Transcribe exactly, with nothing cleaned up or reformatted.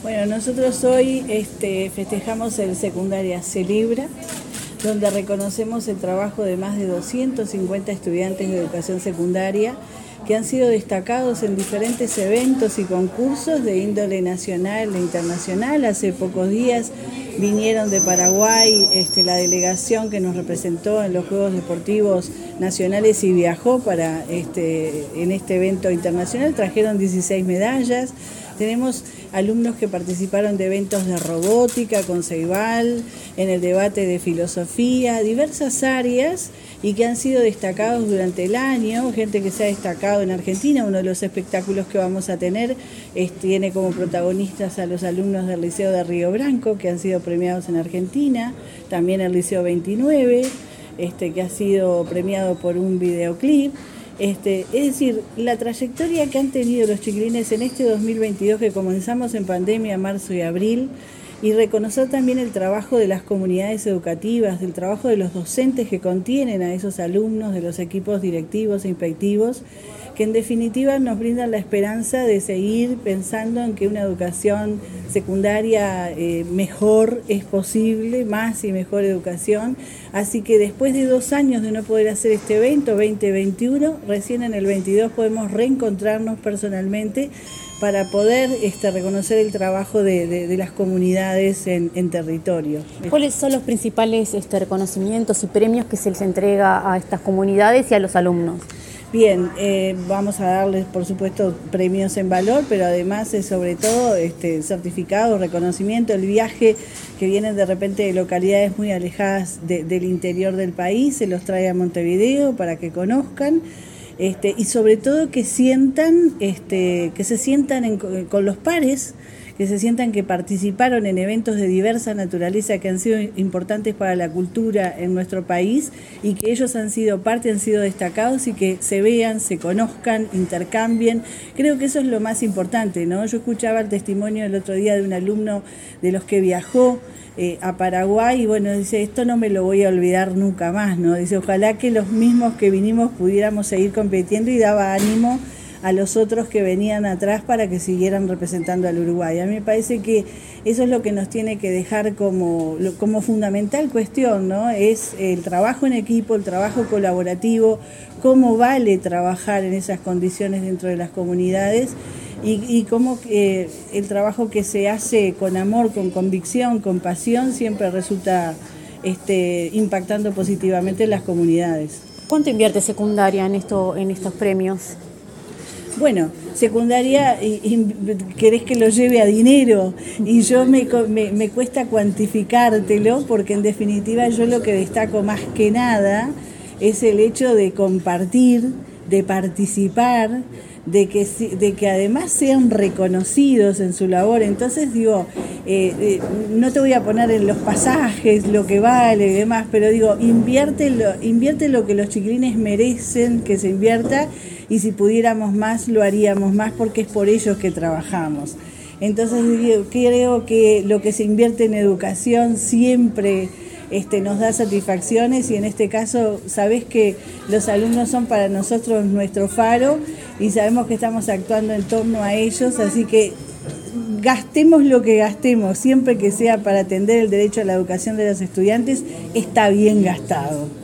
Bueno, nosotros hoy este, festejamos el Secundaria Celebra, donde reconocemos el trabajo de más de doscientos cincuenta estudiantes de educación secundaria que han sido destacados en diferentes eventos y concursos de índole nacional e internacional. Hace pocos días vinieron de Paraguay este, la delegación que nos representó en los Juegos Deportivos Nacionales y viajó para este, en este evento internacional, trajeron dieciséis medallas. Tenemos alumnos que participaron de eventos de robótica con Ceibal, en el debate de filosofía, diversas áreas y que han sido destacados durante el año, gente que se ha destacado en Argentina. Uno de los espectáculos que vamos a tener es, tiene como protagonistas a los alumnos del Liceo de Río Branco, que han sido premiados en Argentina, también el Liceo veintinueve, este, que ha sido premiado por un videoclip. Este, es decir, la trayectoria que han tenido los chiquilines en este dos mil veintidós, que comenzamos en pandemia, marzo y abril, y reconocer también el trabajo de las comunidades educativas, del trabajo de los docentes que contienen a esos alumnos, de los equipos directivos e inspectivos, que en definitiva nos brindan la esperanza de seguir pensando en que una educación secundaria eh, mejor es posible, más y mejor educación. Así que después de dos años de no poder hacer este evento, veinte veintiuno, recién en el veintidós podemos reencontrarnos personalmente para poder este, reconocer el trabajo de, de, de las comunidades en, en territorio. ¿Cuáles son los principales este, reconocimientos y premios que se les entrega a estas comunidades y a los alumnos? Bien, eh, vamos a darles por supuesto premios en valor, pero además es sobre todo este, certificados, reconocimiento, el viaje que vienen de repente de localidades muy alejadas de, del interior del país, se los trae a Montevideo para que conozcan. Este, y sobre todo que sientan, este, que se sientan en, con los pares, que se sientan que participaron en eventos de diversa naturaleza que han sido importantes para la cultura en nuestro país y que ellos han sido parte, han sido destacados y que se vean, se conozcan, intercambien. Creo que eso es lo más importante, ¿no? Yo escuchaba el testimonio el otro día de un alumno de los que viajó Eh, a Paraguay y bueno, dice, esto no me lo voy a olvidar nunca más, ¿no? Dice, ojalá que los mismos que vinimos pudiéramos seguir compitiendo, y daba ánimo a los otros que venían atrás para que siguieran representando al Uruguay. A mí me parece que eso es lo que nos tiene que dejar como, como fundamental cuestión, ¿no? Es el trabajo en equipo, el trabajo colaborativo, cómo vale trabajar en esas condiciones dentro de las comunidades. Y, y cómo eh, el trabajo que se hace con amor, con convicción, con pasión, siempre resulta este, impactando positivamente en las comunidades. ¿Cuánto invierte secundaria en, esto, en estos premios? Bueno, secundaria, y, y, querés que lo lleve a dinero, y yo me, me, me cuesta cuantificártelo, porque en definitiva yo lo que destaco más que nada es el hecho de compartir, de participar, de que, de que además sean reconocidos en su labor. Entonces digo, eh, eh, no te voy a poner en los pasajes lo que vale y demás, pero digo, invierte lo, invierte lo que los chiquilines merecen que se invierta, y si pudiéramos más lo haríamos más, porque es por ellos que trabajamos. Entonces digo, creo que lo que se invierte en educación siempre Este, nos da satisfacciones, y en este caso sabés que los alumnos son para nosotros nuestro faro y sabemos que estamos actuando en torno a ellos, así que gastemos lo que gastemos, siempre que sea para atender el derecho a la educación de los estudiantes, está bien gastado.